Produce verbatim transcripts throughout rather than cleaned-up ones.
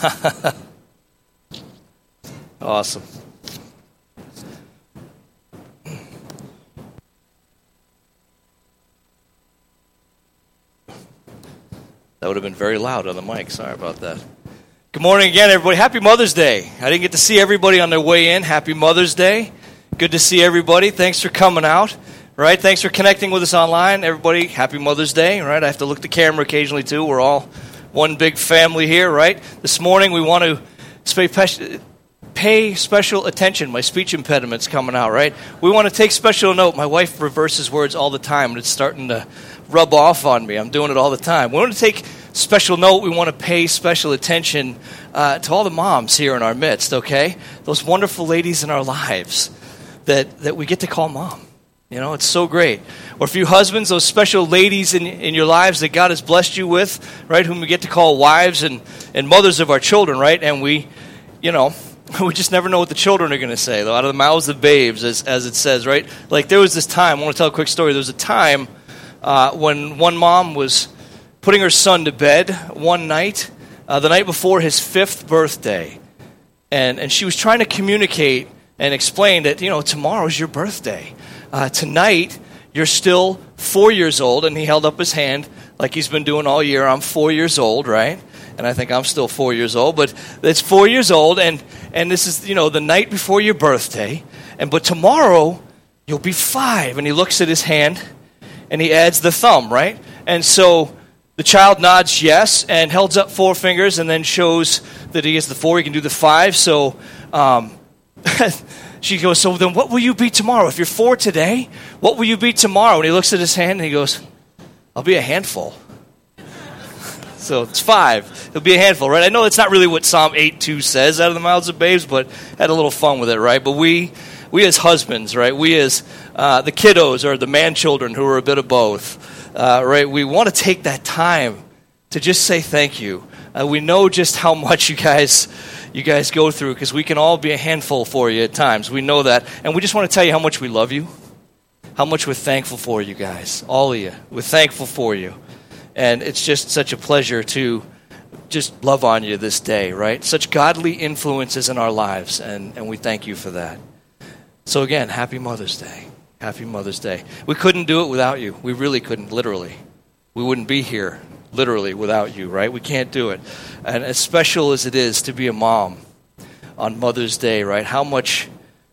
Awesome. That would have been very loud on the mic. Sorry about that. Good morning again, everybody. Happy Mother's Day. I didn't get to see everybody on their way in. Happy Mother's Day. Good to see everybody. Thanks for coming out. Right? Thanks for connecting with us online. Everybody, happy Mother's Day. Right? I have to look at the camera occasionally, too. We're all one big family here, right? This morning we want to pay special attention. My speech impediment's coming out, right? We want to take special note. My wife reverses words all the time, and it's starting to rub off on me. I'm doing it all the time. We want to take special note. We want to pay special attention uh, to all the moms here in our midst, okay? Those wonderful ladies in our lives that, that we get to call mom. You know, it's so great. Or for you husbands, those special ladies in, in your lives that God has blessed you with, right, whom we get to call wives and, and mothers of our children, right? And we, you know, we just never know what the children are going to say, though, out of the mouths of babes, as, as it says, right? Like there was this time, I want to tell a quick story. There was a time uh, when one mom was putting her son to bed one night, uh, the night before his fifth birthday. And, and she was trying to communicate and explain that, you know, tomorrow's your birthday. Uh, tonight, you're still four years old, and he held up his hand like he's been doing all year. I'm four years old, right? And I think I'm still four years old, but it's four years old, and, and this is, you know, the night before your birthday, and but tomorrow, you'll be five. And he looks at his hand, and he adds the thumb, right? And so the child nods yes, and holds up four fingers, and then shows that he is the four, he can do the five, so um she goes, so then what will you be tomorrow? If you're four today, what will you be tomorrow? And he looks at his hand and he goes, I'll be a handful. So it's five. He'll be a handful, right? I know it's not really what Psalm eight two says out of the mouths of babes, but had a little fun with it, right? But we we as husbands, right? We as uh, the kiddos or the man-children who are a bit of both, uh, right? We want to take that time to just say thank you. Uh, we know just how much you guys... you guys go through, because we can all be a handful for you at times. We know that. And we just want to tell you how much we love you, how much we're thankful for you guys, all of you. We're thankful for you. And it's just such a pleasure to just love on you this day, right? Such godly influences in our lives, and, and we thank you for that. So again, happy Mother's Day. Happy Mother's Day. We couldn't do it without you. We really couldn't, literally. We wouldn't be here, literally, without you, right? We can't do it. And as special as it is to be a mom on Mother's Day, right? How much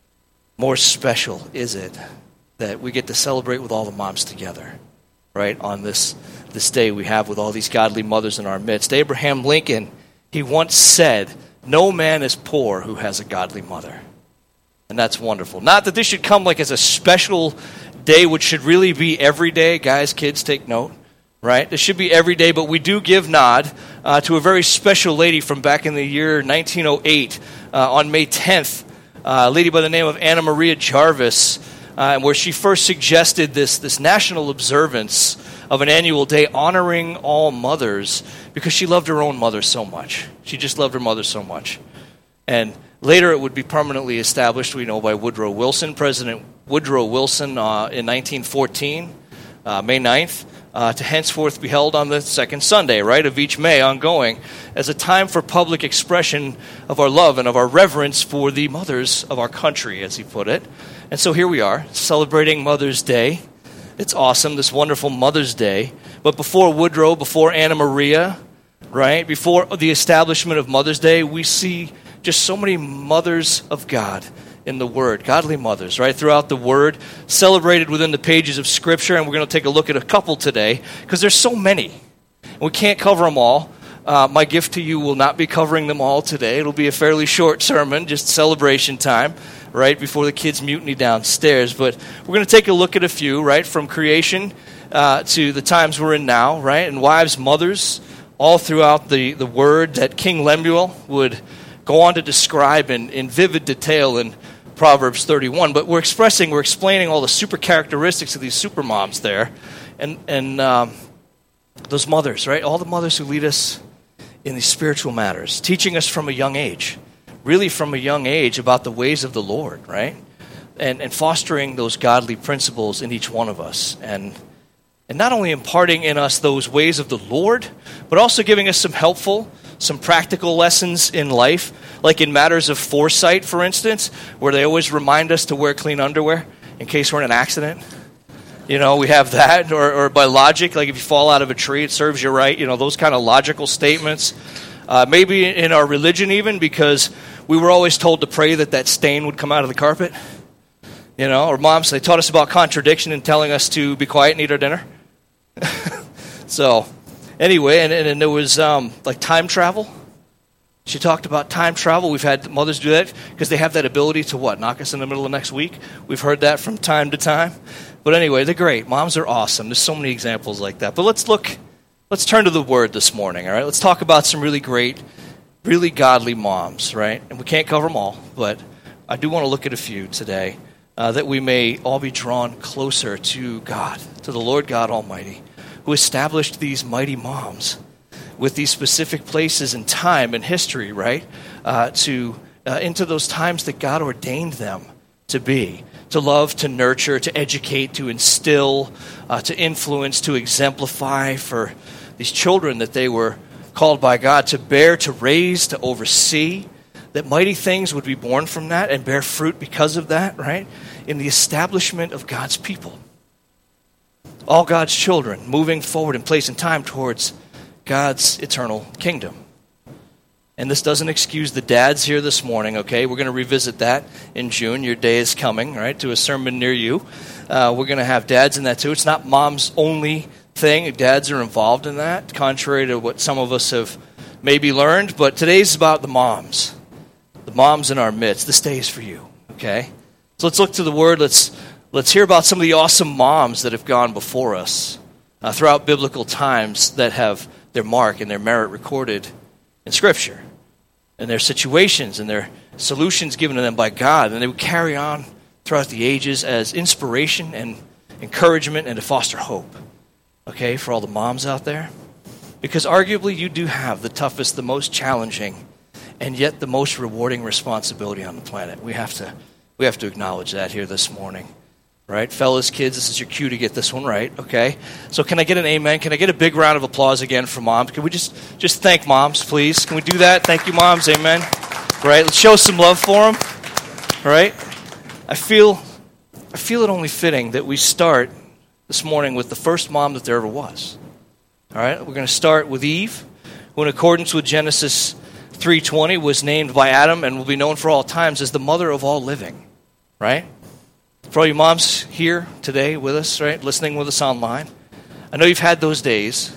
more special is it that we get to celebrate with all the moms together, right? On this this day we have with all these godly mothers in our midst. Abraham Lincoln, he once said, no man is poor who has a godly mother. And that's wonderful. Not that this should come like as a special day, which should really be every day. Guys, kids, take note. Right? This should be every day, but we do give nod uh, to a very special lady from back in the year nineteen oh eight, uh, on May tenth, uh, a lady by the name of Anna Maria Jarvis, uh, where she first suggested this, this national observance of an annual day honoring all mothers because she loved her own mother so much. She just loved her mother so much. And later it would be permanently established, we know, by Woodrow Wilson, President Woodrow Wilson, uh, in nineteen fourteen, uh, May ninth. Uh, to henceforth be held on the second Sunday, right, of each May ongoing, as a time for public expression of our love and of our reverence for the mothers of our country, as he put it. And so here we are, celebrating Mother's Day. It's awesome, this wonderful Mother's Day. But before Woodrow, before Anna Maria, right, before the establishment of Mother's Day, we see just so many mothers of God in the Word, godly mothers, right, throughout the Word, celebrated within the pages of Scripture, and we're going to take a look at a couple today, because there's so many. We can't cover them all. Uh, my gift to you will not be covering them all today. It'll be a fairly short sermon, just celebration time, right, before the kids mutiny downstairs. But we're going to take a look at a few, right, from creation uh, to the times we're in now, right, and wives, mothers, all throughout the, the Word that King Lemuel would go on to describe in, in vivid detail in Proverbs thirty-one, but we're expressing, we're explaining all the super characteristics of these super moms there, and and um, those mothers, right? All the mothers who lead us in these spiritual matters, teaching us from a young age, really from a young age about the ways of the Lord, right? And and fostering those godly principles in each one of us, and and not only imparting in us those ways of the Lord, but also giving us some helpful some practical lessons in life, like in matters of foresight, for instance, where they always remind us to wear clean underwear in case we're in an accident. You know, we have that, or, or by logic, like if you fall out of a tree, it serves you right. You know, those kind of logical statements. Uh, maybe in our religion even, because we were always told to pray that that stain would come out of the carpet. You know, or moms, they taught us about contradiction and telling us to be quiet and eat our dinner. So, anyway, and, and, and there was um, like time travel. She talked about time travel. We've had mothers do that because they have that ability to what? Knock us in the middle of next week. We've heard that from time to time. But anyway, they're great. Moms are awesome. There's so many examples like that. But let's look, let's turn to the Word this morning, all right? Let's talk about some really great, really godly moms, right? And we can't cover them all, but I do want to look at a few today uh, that we may all be drawn closer to God, to the Lord God Almighty, who established these mighty moms with these specific places and time and history, right, uh, to uh, into those times that God ordained them to be, to love, to nurture, to educate, to instill, uh, to influence, to exemplify for these children that they were called by God to bear, to raise, to oversee, that mighty things would be born from that and bear fruit because of that, right, in the establishment of God's people. All God's children moving forward in place and time towards God's eternal kingdom. And this doesn't excuse the dads here this morning, okay? We're going to revisit that in June. Your day is coming, right, to a sermon near you. Uh, we're going to have dads in that too. It's not mom's only thing. Dads are involved in that, contrary to what some of us have maybe learned. But today's about the moms. The moms in our midst. This day is for you, okay? So let's look to the Word. Let's Let's hear about some of the awesome moms that have gone before us uh, throughout biblical times that have their mark and their merit recorded in Scripture, and their situations and their solutions given to them by God. And they would carry on throughout the ages as inspiration and encouragement and to foster hope, okay, for all the moms out there. Because arguably you do have the toughest, the most challenging, and yet the most rewarding responsibility on the planet. We have to, we have to acknowledge that here this morning. Right, fellas, kids, this is your cue to get this one right, okay? So can I get an amen? Can I get a big round of applause again for moms? Can we just, just thank moms, please? Can we do that? Thank you, moms, amen. Right, let's show some love for them, right? I feel, I feel it only fitting that we start this morning with the first mom that there ever was. All right, we're going to start with Eve, who in accordance with Genesis three twenty was named by Adam and will be known for all times as the mother of all living, right? For all you moms here today with us, right, listening with us online, I know you've had those days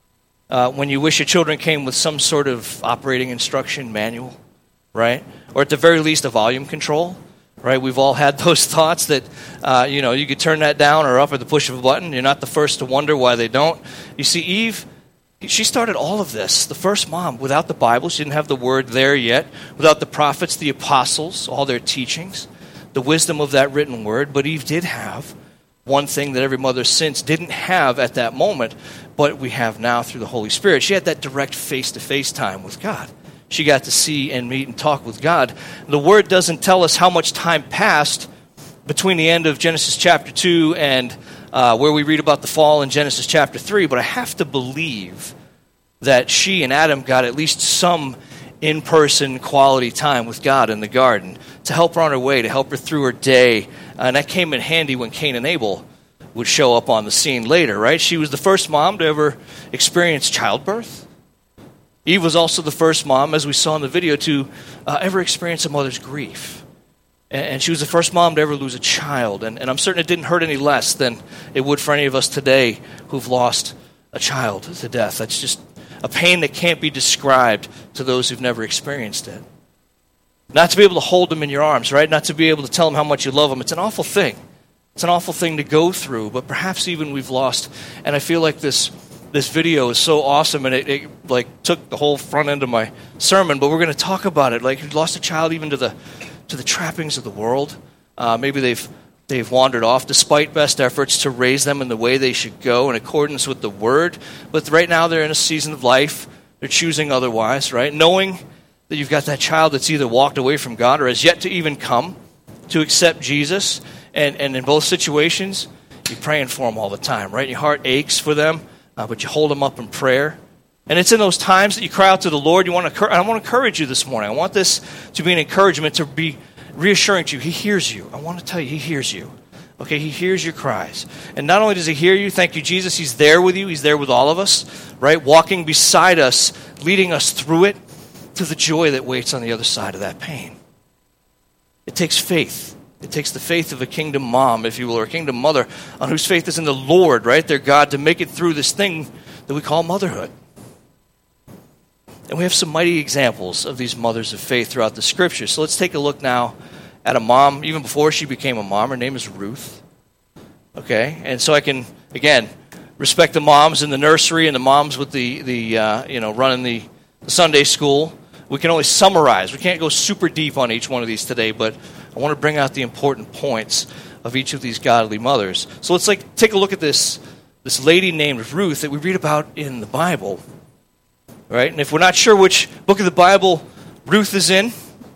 uh, when you wish your children came with some sort of operating instruction manual, right, or at the very least a volume control, right? We've all had those thoughts that, uh, you know, you could turn that down or up at the push of a button. You're not the first to wonder why they don't. You see, Eve, she started all of this, the first mom, without the Bible. She didn't have the Word there yet, without the prophets, the apostles, all their teachings, the wisdom of that written word. But Eve did have one thing that every mother since didn't have at that moment, but we have now through the Holy Spirit. She had that direct face-to-face time with God. She got to see and meet and talk with God. The Word doesn't tell us how much time passed between the end of Genesis chapter two and uh, where we read about the fall in Genesis chapter three, but I have to believe that she and Adam got at least some in-person quality time with God in the garden to help her on her way, to help her through her day. And that came in handy when Cain and Abel would show up on the scene later, right? She was the first mom to ever experience childbirth. Eve was also the first mom, as we saw in the video, to uh, ever experience a mother's grief. And, and she was the first mom to ever lose a child. And, and I'm certain it didn't hurt any less than it would for any of us today who've lost a child to death. That's just a pain that can't be described to those who've never experienced it. Not to be able to hold them in your arms, right? Not to be able to tell them how much you love them. It's an awful thing. It's an awful thing to go through, but perhaps even we've lost. And I feel like this this video is so awesome, and it, it like took the whole front end of my sermon, but we're going to talk about it. Like, you've lost a child even to the to the trappings of the world. Uh, maybe they've They've wandered off despite best efforts to raise them in the way they should go in accordance with the Word. But right now they're in a season of life. They're choosing otherwise, right? Knowing that you've got that child that's either walked away from God or has yet to even come to accept Jesus. And, and in both situations, you're praying for them all the time, right? Your heart aches for them, uh, but you hold them up in prayer. And it's in those times that you cry out to the Lord. You want to, I want to encourage you this morning. I want this to be an encouragement, to be reassuring to you. He hears you. I want to tell you, he hears you. Okay, he hears your cries. And not only does he hear you, thank you, Jesus, he's there with you. He's there with all of us, right? Walking beside us, leading us through it to the joy that waits on the other side of that pain. It takes faith. It takes the faith of a kingdom mom, if you will, or a kingdom mother, on whose faith is in the Lord, right? Their God, to make it through this thing that we call motherhood. And we have some mighty examples of these mothers of faith throughout the Scriptures. So let's take a look now at a mom, even before she became a mom. Her name is Ruth. Okay? And so I can, again, respect the moms in the nursery and the moms with the, the uh, you know, running the, the Sunday school. We can only summarize. We can't go super deep on each one of these today, but I want to bring out the important points of each of these godly mothers. So let's like take a look at this, this lady named Ruth that we read about in the Bible. Right? And if we're not sure which book of the Bible Ruth is in,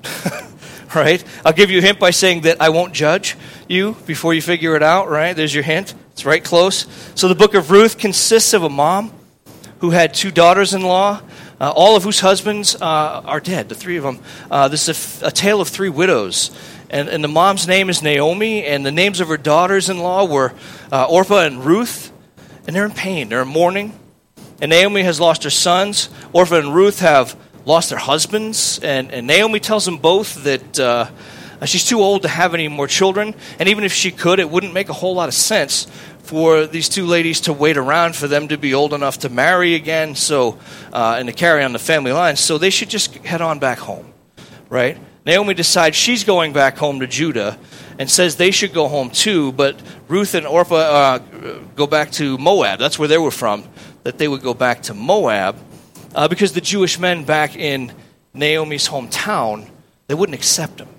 right? I'll give you a hint by saying that I won't judge you before you figure it out, right? There's your hint. It's right close. So the book of Ruth consists of a mom who had two daughters-in-law, uh, all of whose husbands uh, are dead, the three of them. Uh, this is a, a tale of three widows. And, and the mom's name is Naomi, and the names of her daughters-in-law were uh, Orpah and Ruth. And they're in pain. They're in mourning. And Naomi has lost her sons. Orpah and Ruth have lost their husbands. And, and Naomi tells them both that uh, she's too old to have any more children. And even if she could, it wouldn't make a whole lot of sense for these two ladies to wait around for them to be old enough to marry again, so uh, and to carry on the family line. So they should just head on back home, right? Naomi decides she's going back home to Judah and says they should go home too, but Ruth and Orpah uh, go back to Moab. That's where they were from, that they would go back to Moab uh, because the Jewish men back in Naomi's hometown, they wouldn't accept them.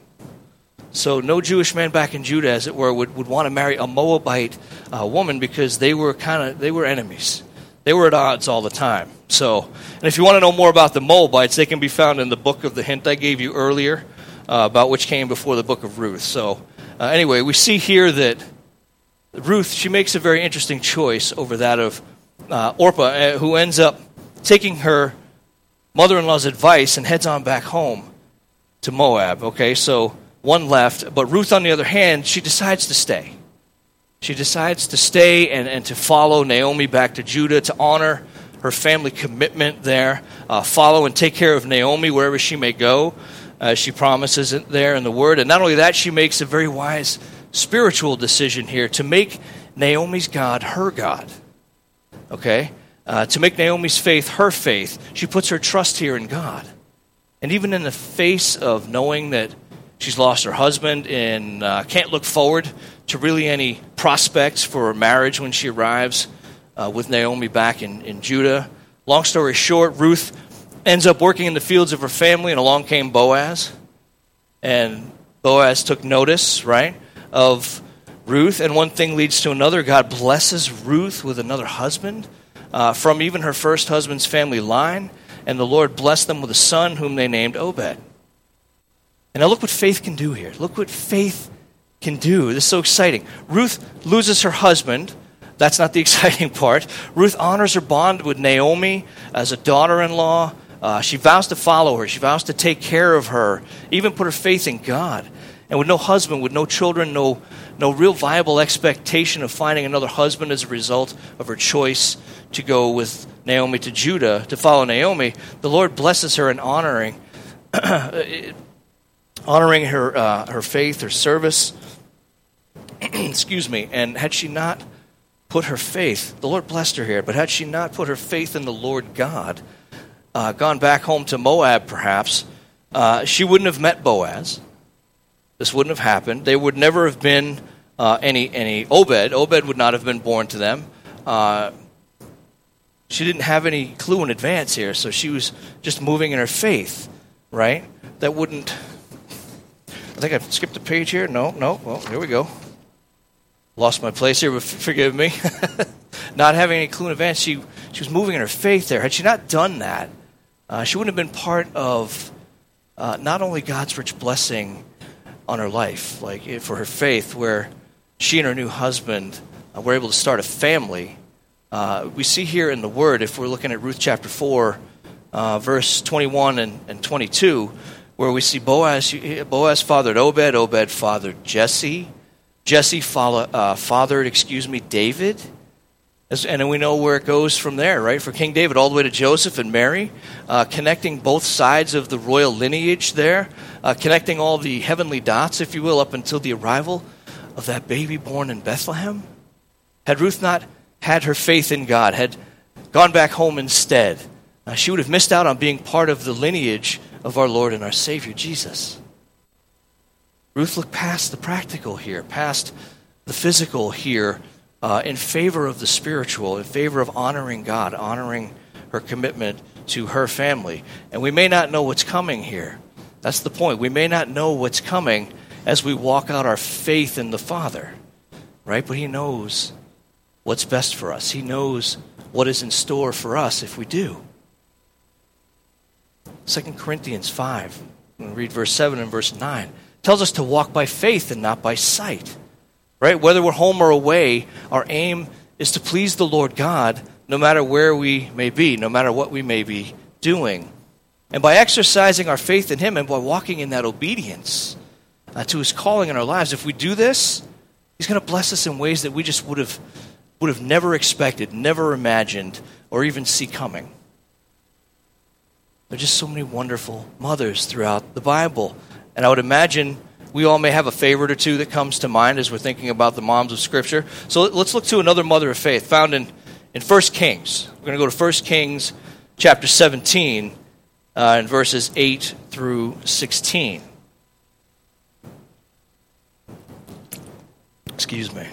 So no Jewish man back in Judah, as it were, would, would want to marry a Moabite uh, woman because they were kind of they were enemies. They were at odds all the time. So, and if you want to know more about the Moabites, they can be found in the book of the hint I gave you earlier, uh, about which came before the book of Ruth. So, uh, anyway, we see here that Ruth, she makes a very interesting choice over that of uh, Orpah, uh, who ends up taking her mother-in-law's advice and heads on back home to Moab. Okay, so one left, but Ruth, on the other hand, she decides to stay. She decides to stay and, and to follow Naomi back to Judah, to honor her family commitment there, uh, follow and take care of Naomi wherever she may go. Uh, she promises it there in the Word. And not only that, she makes a very wise spiritual decision here to make Naomi's God her God. Okay? Uh, to make Naomi's faith her faith. She puts her trust here in God. And even in the face of knowing that she's lost her husband and uh, can't look forward to really any prospects for marriage when she arrives uh, with Naomi back in, in Judah. Long story short, Ruth ends up working in the fields of her family, and along came Boaz. And Boaz took notice, right, of Ruth, and one thing leads to another. God blesses Ruth with another husband uh, from even her first husband's family line, and the Lord blessed them with a son whom they named Obed. And now look what faith can do here. Look what faith can do. This is so exciting. Ruth loses her husband. That's not the exciting part. Ruth honors her bond with Naomi as a daughter-in-law. Uh, she vows to follow her. She vows to take care of her, even put her faith in God. And with no husband, with no children, no, no real viable expectation of finding another husband as a result of her choice to go with Naomi to Judah, to follow Naomi, the Lord blesses her in honoring honoring her uh, her faith, her service. Excuse me. And had she not put her faith, the Lord blessed her here, but had she not put her faith in the Lord God, uh, gone back home to Moab perhaps, uh, she wouldn't have met Boaz. This wouldn't have happened. There would never have been uh, any any Obed. Obed would not have been born to them. Uh, she didn't have any clue in advance here, so she was just moving in her faith, right? That wouldn't... I think I skipped a page here. No, no. Well, here we go. Lost my place here, but f- forgive me. Not having any clue in advance, she, she was moving in her faith there. Had she not done that, uh, she wouldn't have been part of uh, not only God's rich blessing on her life, like for her faith, where she and her new husband uh, were able to start a family, Uh, we see here in the Word, if we're looking at Ruth chapter four, uh, verse twenty-one and, and twenty-two, where we see Boaz, Boaz fathered Obed, Obed fathered Jesse, Jesse follow, uh, fathered, excuse me, David. As, and then we know where it goes from there, right? For King David, all the way to Joseph and Mary, uh, connecting both sides of the royal lineage there, uh, connecting all the heavenly dots, if you will, up until the arrival of that baby born in Bethlehem. Had Ruth not had her faith in God, had gone back home instead, uh, she would have missed out on being part of the lineage of our Lord and our Savior, Jesus. Ruth looked past the practical here, past the physical here, Uh, in favor of the spiritual, in favor of honoring God, honoring her commitment to her family. And we may not know what's coming here. That's the point. We may not know what's coming as we walk out our faith in the Father, right? But he knows what's best for us. He knows what is in store for us if we do. Second Corinthians five, I'm going to read verse seven and verse nine, tells us to walk by faith and not by sight. Right? Whether we're home or away, our aim is to please the Lord God no matter where we may be, no matter what we may be doing. And by exercising our faith in him and by walking in that obedience uh, to his calling in our lives, if we do this, he's going to bless us in ways that we just would have would have never expected, never imagined, or even see coming. There are just so many wonderful mothers throughout the Bible. And I would imagine we all may have a favorite or two that comes to mind as we're thinking about the moms of Scripture. So let's look to another mother of faith found in, in First Kings. We're going to go to First Kings chapter seventeen uh, in verses eight through sixteen. Excuse me.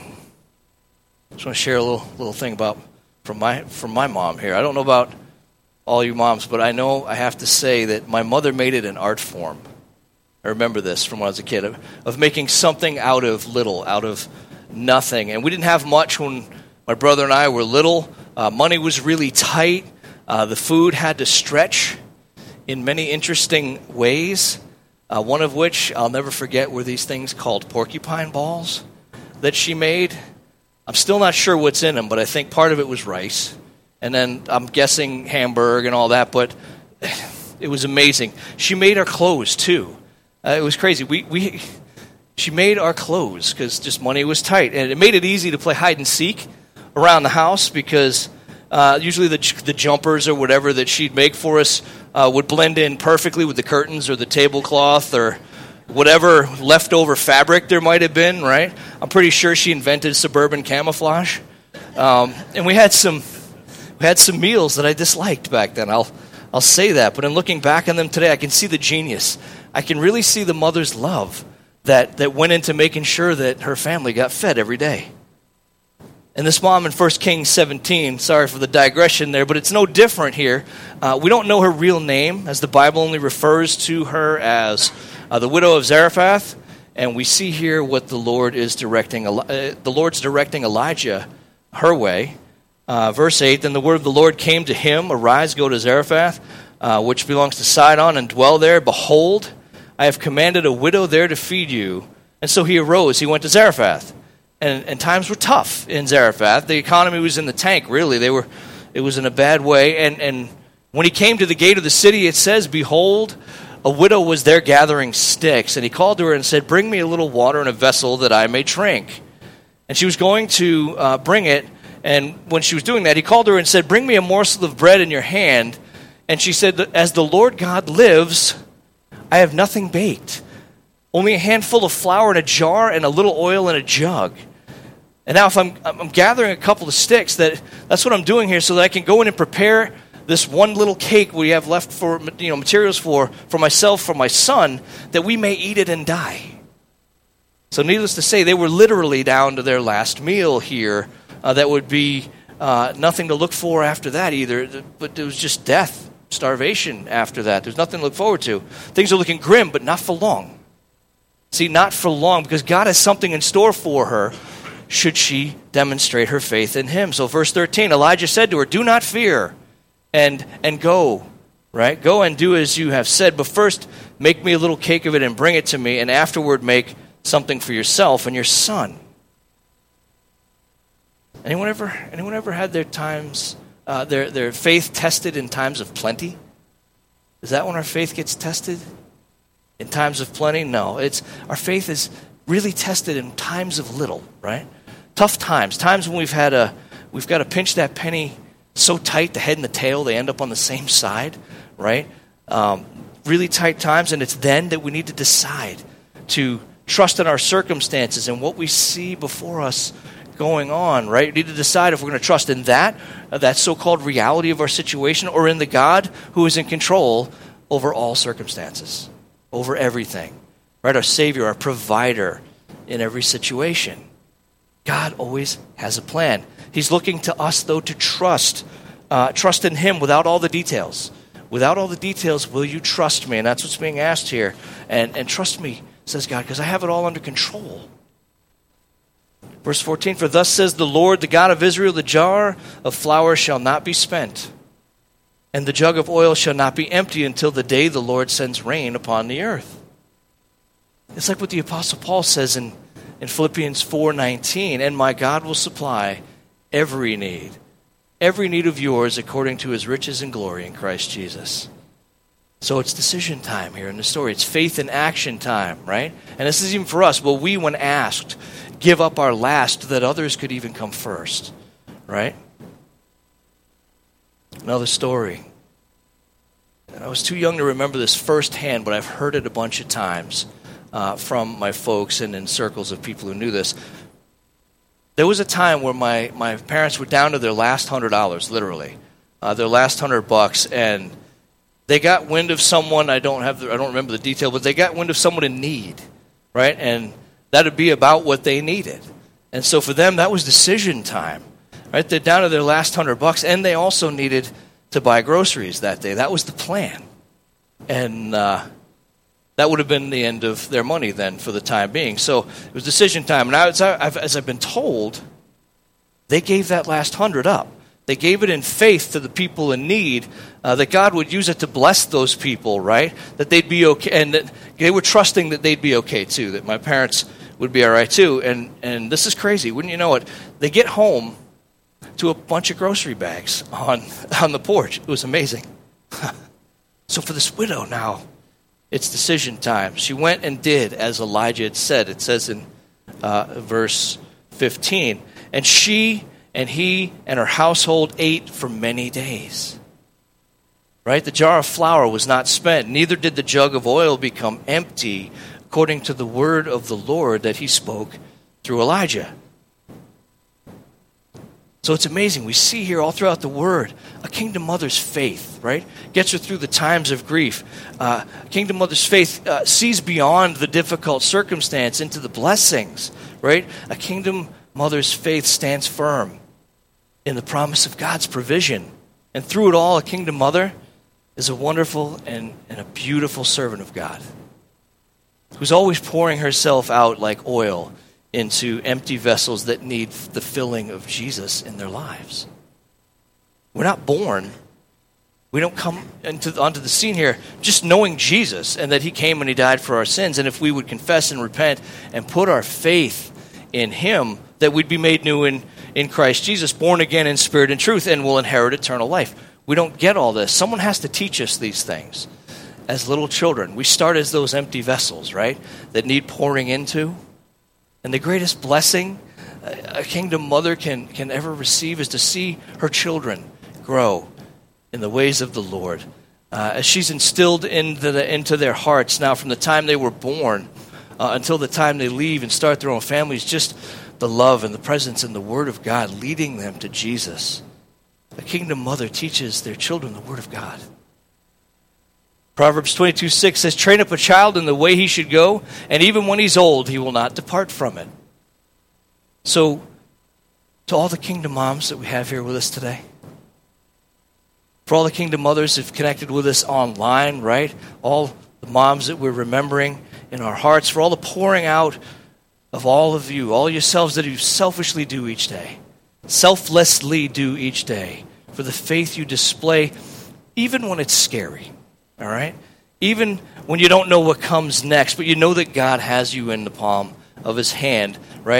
I just want to share a little little thing about from my from my mom here. I don't know about all you moms, but I know I have to say that my mother made it an art form. I remember this from when I was a kid, of, of making something out of little, out of nothing. And we didn't have much when my brother and I were little. Uh, money was really tight. Uh, the food had to stretch in many interesting ways, uh, one of which I'll never forget were these things called porcupine balls that she made. I'm still not sure what's in them, but I think part of it was rice. And then I'm guessing Hamburg and all that, but it was amazing. She made our clothes, too. Uh, it was crazy. We we she made our clothes because just money was tight, and it made it easy to play hide and seek around the house because uh, usually the the jumpers or whatever that she'd make for us uh, would blend in perfectly with the curtains or the tablecloth or whatever leftover fabric there might have been. Right? I'm pretty sure she invented suburban camouflage, um, and we had some we had some meals that I disliked back then. I'll I'll say that, but in looking back on them today, I can see the genius. I can really see the mother's love that, that went into making sure that her family got fed every day. And this mom in First Kings seventeen, sorry for the digression there, but it's no different here. Uh, we don't know her real name, as the Bible only refers to her as uh, the widow of Zarephath. And we see here what the Lord is directing. Uh, the Lord's directing Elijah her way. Uh, verse eight, then the word of the Lord came to him, arise, go to Zarephath, uh, which belongs to Sidon, and dwell there. Behold, I have commanded a widow there to feed you. And so he arose, he went to Zarephath. And, and times were tough in Zarephath. The economy was in the tank, really. They were, it was in a bad way. And, and when he came to the gate of the city, it says, behold, a widow was there gathering sticks. And he called to her and said, bring me a little water in a vessel that I may drink. And she was going to uh, bring it. And when she was doing that, he called her and said, bring me a morsel of bread in your hand. And she said, as the Lord God lives, I have nothing baked, only a handful of flour in a jar and a little oil in a jug. And now if I'm, I'm gathering a couple of sticks, that, that's what I'm doing here so that I can go in and prepare this one little cake we have left for, you know, materials for, for myself, for my son, that we may eat it and die. So needless to say, they were literally down to their last meal here. Uh, that would be uh, nothing to look for after that either, but it was just death, starvation after that. There's nothing to look forward to. Things are looking grim, but not for long. See, not for long, because God has something in store for her should she demonstrate her faith in him. So verse thirteen, Elijah said to her, do not fear, and and go, right? Go and do as you have said, but first make me a little cake of it and bring it to me, and afterward make something for yourself and your son. Anyone ever, anyone ever had their times, uh, their their faith tested in times of plenty? Is that when our faith gets tested? In times of plenty? No. It's our faith is really tested in times of little, right? Tough times, times when we've had a we've got to pinch that penny so tight, the head and the tail, they end up on the same side, right? Um, really tight times, and it's then that we need to decide to trust in our circumstances and what we see before us going on, right? We need to decide if we're going to trust in that, uh, that so-called reality of our situation, or in the God who is in control over all circumstances, over everything, right? Our Savior, our provider in every situation. God always has a plan. He's looking to us, though, to trust, uh, trust in Him without all the details. Without all the details, will you trust me? And that's what's being asked here. And, and trust me, says God, because I have it all under control. Verse fourteen, for thus says the Lord, the God of Israel, the jar of flour shall not be spent, and the jug of oil shall not be empty until the day the Lord sends rain upon the earth. It's like what the Apostle Paul says in, in Philippians four nineteen, and my God will supply every need, every need of yours according to His riches and glory in Christ Jesus. So it's decision time here in the story. It's faith and action time, right? And this is even for us. Will we, when asked, give up our last that others could even come first, right? Another story. I was too young to remember this firsthand, but I've heard it a bunch of times uh, from my folks and in circles of people who knew this. There was a time where my, my parents were down to their last hundred dollars, literally, uh, their last hundred bucks, and they got wind of someone. I don't have, the, I don't remember the detail, but they got wind of someone in need, right? And that would be about what they needed. And so for them, that was decision time, right? They're down to their last hundred bucks, and they also needed to buy groceries that day. That was the plan. And uh, that would have been the end of their money then for the time being. So it was decision time. And as, I've, as I've been told, they gave that last hundred up. They gave it in faith to the people in need, uh, that God would use it to bless those people, right? That they'd be okay, and that they were trusting that they'd be okay too, that my parents would be all right too. And and this is crazy, wouldn't you know it? They get home to a bunch of grocery bags on, on the porch. It was amazing. So for this widow now, it's decision time. She went and did as Elijah had said. It says in uh, verse fifteen, and she and he and her household ate for many days. Right? The jar of flour was not spent, neither did the jug of oil become empty, according to the word of the Lord that He spoke through Elijah. So it's amazing. We see here all throughout the Word, a kingdom mother's faith, right? Gets her through the times of grief. Uh, a kingdom mother's faith uh, sees beyond the difficult circumstance into the blessings, right? A kingdom mother's faith stands firm in the promise of God's provision. And through it all, a kingdom mother is a wonderful and, and a beautiful servant of God, who's always pouring herself out like oil into empty vessels that need the filling of Jesus in their lives. We're not born, we don't come into, onto the scene here just knowing Jesus and that He came and He died for our sins. And if we would confess and repent and put our faith in Him, that we'd be made new in, in Christ Jesus, born again in spirit and truth, and will inherit eternal life. We don't get all this. Someone has to teach us these things. As little children, we start as those empty vessels, right, that need pouring into. And the greatest blessing a kingdom mother can, can ever receive is to see her children grow in the ways of the Lord. Uh, as she's instilled into, the, into their hearts now from the time they were born uh, until the time they leave and start their own families, just the love and the presence and the Word of God leading them to Jesus. A kingdom mother teaches their children the Word of God. Proverbs twenty-two six says, train up a child in the way he should go, and even when he's old, he will not depart from it. So, to all the kingdom moms that we have here with us today, for all the kingdom mothers who've connected with us online, right? All the moms that we're remembering in our hearts, for all the pouring out of all of you, all yourselves that you selfishly do each day, selflessly do each day, for the faith you display, even when it's scary. All right? Even when you don't know what comes next, but you know that God has you in the palm of His hand, right?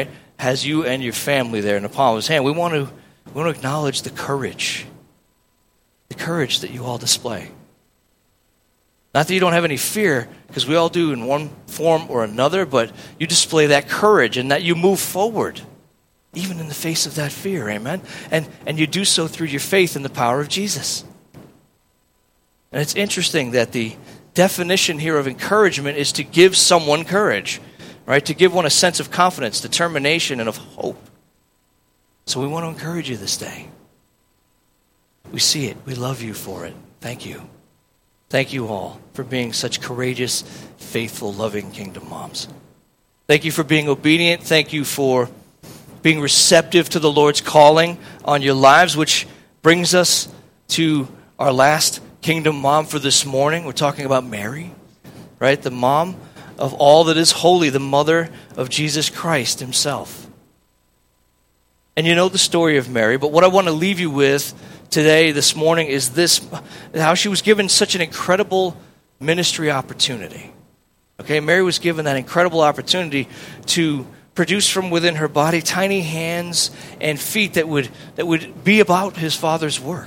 has you and your family there in the palm of his hand. We want to, we want to acknowledge the courage, the courage that you all display. Not that you don't have any fear, because we all do in one form or another, but you display that courage and that you move forward, even in the face of that fear, amen? And, and you do so through your faith in the power of Jesus. And it's interesting that the definition here of encouragement is to give someone courage, right? To give one a sense of confidence, determination, and of hope. So we want to encourage you this day. We see it. We love you for it. Thank you. Thank you all for being such courageous, faithful, loving kingdom moms. Thank you for being obedient. Thank you for being receptive to the Lord's calling on your lives, which brings us to our last kingdom mom for this morning. We're talking about Mary, right? The mom of all that is holy, the mother of Jesus Christ himself. And you know the story of Mary, but what I want to leave you with today, this morning, is this, how she was given such an incredible ministry opportunity. Okay, Mary was given that incredible opportunity to produce from within her body tiny hands and feet that would that would be about his Father's work.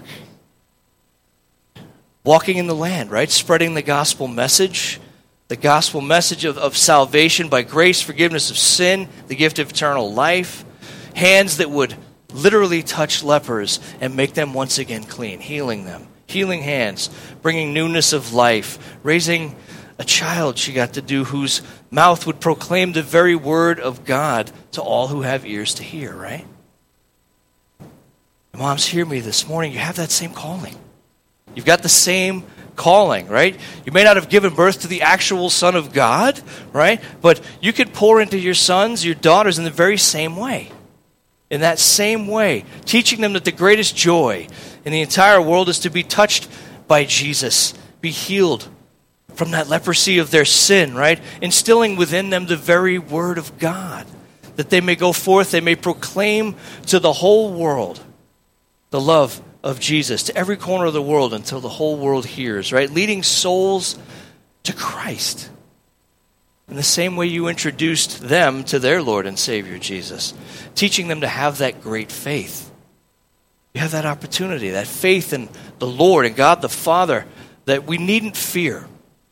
Walking in the land, right? Spreading the gospel message, the gospel message of, of salvation by grace, forgiveness of sin, the gift of eternal life. Hands that would literally touch lepers and make them once again clean, healing them. Healing hands, bringing newness of life, raising a child she got to do whose mouth would proclaim the very word of God to all who have ears to hear, right? Moms, hear me this morning. You have that same calling. You've got the same calling, right? You may not have given birth to the actual Son of God, right? But you could pour into your sons, your daughters in the very same way. In that same way, teaching them that the greatest joy in the entire world is to be touched by Jesus, be healed from that leprosy of their sin, right? Instilling within them the very word of God, that they may go forth, they may proclaim to the whole world the love of Jesus, to every corner of the world until the whole world hears, right? Leading souls to Christ. In the same way you introduced them to their Lord and Savior, Jesus. Teaching them to have that great faith. You have that opportunity, that faith in the Lord and God the Father, that we needn't fear.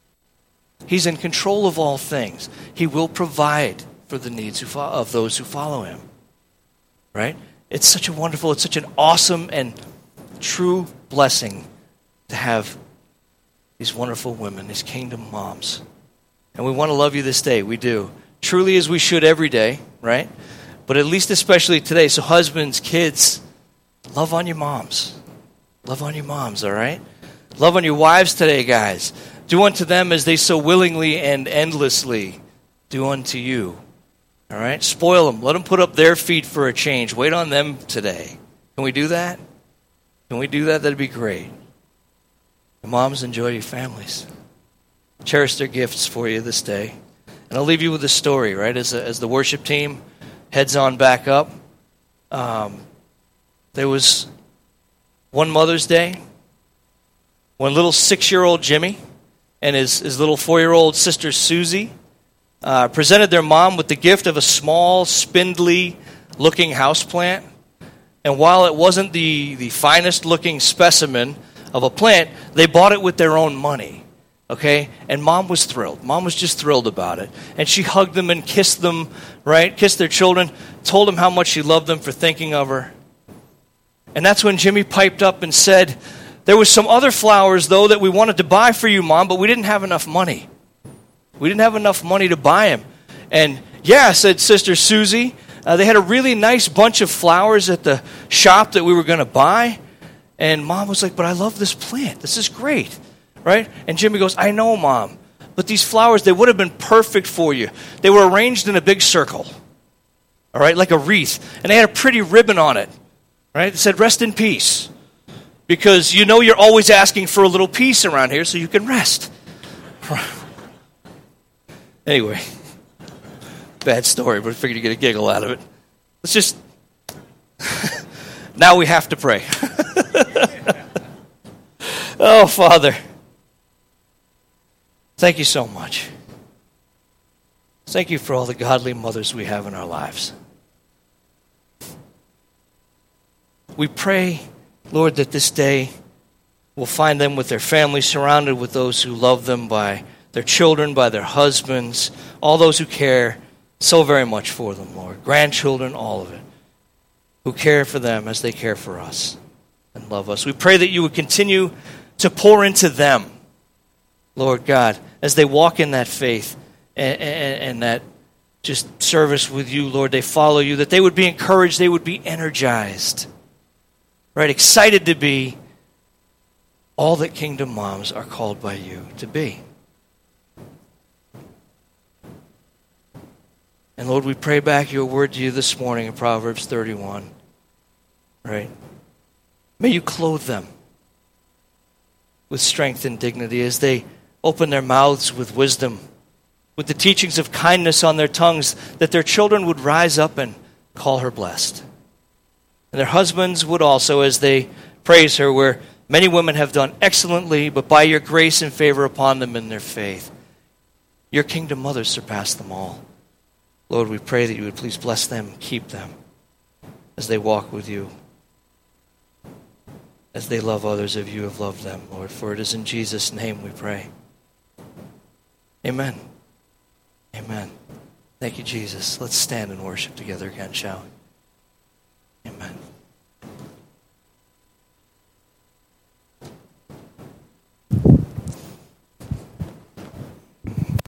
He's in control of all things. He will provide for the needs of those who follow him. Right? It's such a wonderful, it's such an awesome and true blessing to have these wonderful women, these kingdom moms. And we want to love you this day. We do. Truly as we should every day, right? But at least especially today. So husbands, kids, love on your moms. Love on your moms, all right? Love on your wives today, guys. Do unto them as they so willingly and endlessly do unto you. All right? Spoil them. Let them put up their feet for a change. Wait on them today. Can we do that? Can we do that? That'd be great. And moms, enjoy your families. Cherish their gifts for you this day. And I'll leave you with a story, right? As, a, as the worship team heads on back up. Um, there was one Mother's Day when little six-year-old Jimmy and his, his little four-year-old sister Susie uh, presented their mom with the gift of a small, spindly-looking houseplant. And while it wasn't the, the finest-looking specimen of a plant, they bought it with their own money. Okay? And mom was thrilled. Mom was just thrilled about it. And she hugged them and kissed them, right? Kissed their children, told them how much she loved them for thinking of her. And that's when Jimmy piped up and said, there was some other flowers, though, that we wanted to buy for you, Mom, but we didn't have enough money. We didn't have enough money to buy them. And yeah, said Sister Susie, uh, they had a really nice bunch of flowers at the shop that we were going to buy. And Mom was like, but I love this plant. This is great. Right? And Jimmy goes, I know, Mom, but these flowers, they would have been perfect for you. They were arranged in a big circle, all right, like a wreath. And they had a pretty ribbon on it, right? It said, rest in peace, because you know you're always asking for a little peace around here so you can rest. Anyway, bad story, but I figured you'd get a giggle out of it. Let's just, now we have to pray. Oh, Father. Thank you so much. Thank you for all the godly mothers we have in our lives. We pray, Lord, that this day will find them with their families, surrounded with those who love them, by their children, by their husbands, all those who care so very much for them, Lord. Grandchildren, all of it, who care for them as they care for us and love us. We pray that you would continue to pour into them, Lord God, as they walk in that faith and, and, and that just service with you, Lord. They follow you, that they would be encouraged, they would be energized, right? Excited to be all that Kingdom moms are called by you to be. And Lord, we pray back your word to you this morning in Proverbs thirty-one, right? May you clothe them with strength and dignity as they open their mouths with wisdom, with the teachings of kindness on their tongues, that their children would rise up and call her blessed. And their husbands would also, as they praise her, where many women have done excellently, but by your grace and favor upon them in their faith, your kingdom mothers surpass them all. Lord, we pray that you would please bless them and keep them as they walk with you, as they love others as you have loved them, Lord. For it is in Jesus' name we pray. Amen. Amen. Thank you, Jesus. Let's stand and worship together again, shall we?